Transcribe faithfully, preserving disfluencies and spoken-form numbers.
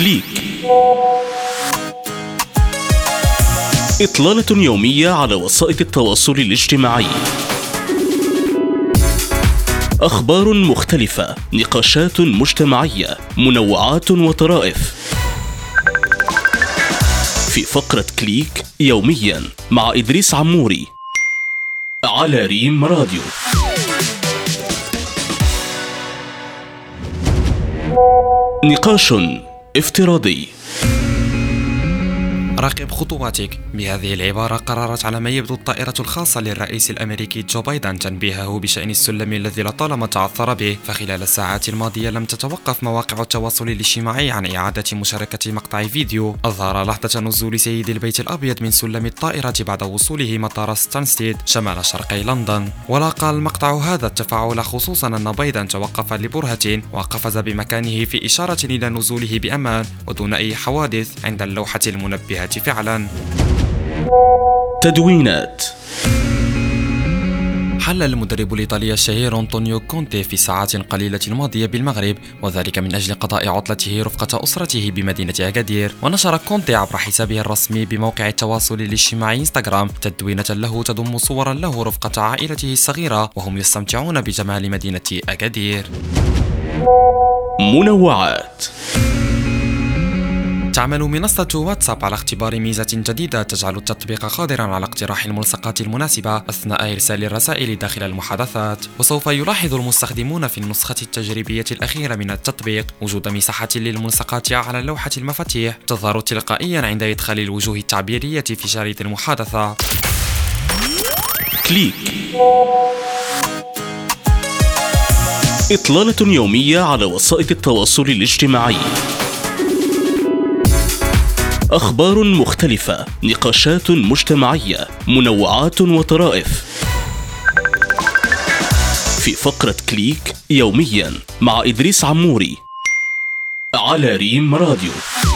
كليك. إطلالة يومية على وسائل التواصل الاجتماعي. أخبار مختلفة، نقاشات مجتمعية، منوعات وطرائف. في فقرة كليك يوميا مع إدريس عموري على ريم راديو. نقاش افتراضي. راقب خطواتك. بهذه العبارة قررت على ما يبدو الطائرة الخاصة للرئيس الأمريكي جو بايدن تنبيهه بشأن السلم الذي لطالما تعثر به، فخلال الساعات الماضية لم تتوقف مواقع التواصل الاجتماعي عن إعادة مشاركة مقطع فيديو أظهر لحظة نزول سيد البيت الأبيض من سلم الطائرة بعد وصوله مطار ستانستيد شمال شرقي لندن. ولاقى المقطع هذا التفاعل، خصوصا أن بايدن توقف لبرهة وقفز بمكانه في إشارة إلى نزوله بأمان ودون أي حوادث عند اللوحة المنبهة فعلا. تدوينات. حل المدرب الإيطالي الشهير أنطونيو كونتي في الساعات القليلة الماضية بالمغرب، وذلك من أجل قضاء عطلته رفقة أسرته بمدينة أكادير. ونشر كونتي عبر حسابه الرسمي بموقع التواصل الاجتماعي انستغرام تدوينة له تضم صورا له رفقة عائلته الصغيرة وهم يستمتعون بجمال مدينة أكادير. منوعات. تعمل منصة واتساب على اختبار ميزة جديدة تجعل التطبيق قادرا على اقتراح الملصقات المناسبة أثناء إرسال الرسائل داخل المحادثات. وسوف يلاحظ المستخدمون في النسخة التجريبية الأخيرة من التطبيق وجود مساحة للملصقات على لوحة المفاتيح تظهر تلقائيا عند إدخال الوجوه التعبيرية في شريط المحادثة. كليك. إطلالة يومية على وسائل التواصل الاجتماعي. أخبار مختلفة، نقاشات مجتمعية، منوعات وطرائف. في فقرة كليك يوميا مع إدريس عموري على ريم راديو.